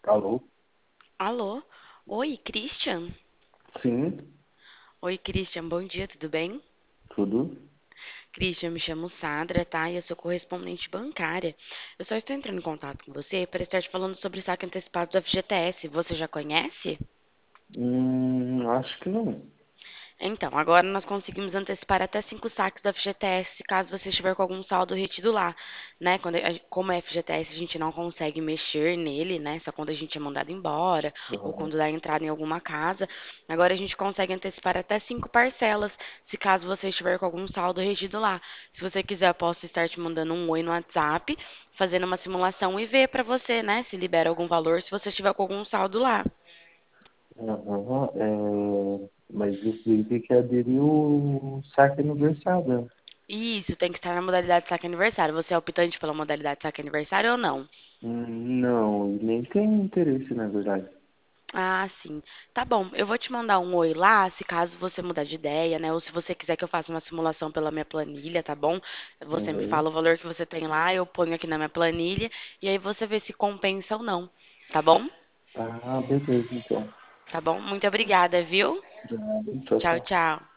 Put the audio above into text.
Alô? Alô? Oi, Christian? Sim, Oi, Christian, bom dia, tudo bem? tudo? Christian, me chamo Sandra, tá? E eu sou correspondente bancária. Eu só estou entrando em contato com você para estar te falando sobre o saque antecipado do FGTS. Você já conhece? Acho que não. Então, agora nós conseguimos antecipar até 5 saques do FGTS caso você estiver com algum saldo retido lá, né? Como é FGTS, a gente não consegue mexer nele, né? Só quando a gente é mandado embora ou Aham. quando dá entrada em alguma casa. Agora a gente consegue antecipar até 5 parcelas, se caso você estiver com algum saldo retido lá. Se você quiser, eu posso estar te mandando um oi no WhatsApp, fazendo uma simulação e ver pra você, né? Se libera algum valor se você estiver com algum saldo lá. Aham. Mas isso aí tem que aderir o saque aniversário. Isso, tem que estar na modalidade saque aniversário. Você é optante pela modalidade saque aniversário ou não? Não, nem tem interesse, na verdade. Ah, sim. Tá bom, eu vou te mandar um oi lá, se caso você mudar de ideia, né? Ou se você quiser que eu faça uma simulação pela minha planilha, tá bom? Você me Uhum. fala o valor que você tem lá, eu ponho aqui na minha planilha e aí você vê se compensa ou não, tá bom? Ah, beleza, então. Tá bom? Muito obrigada, viu? Já, tchau, Tchau, tchau. tchau.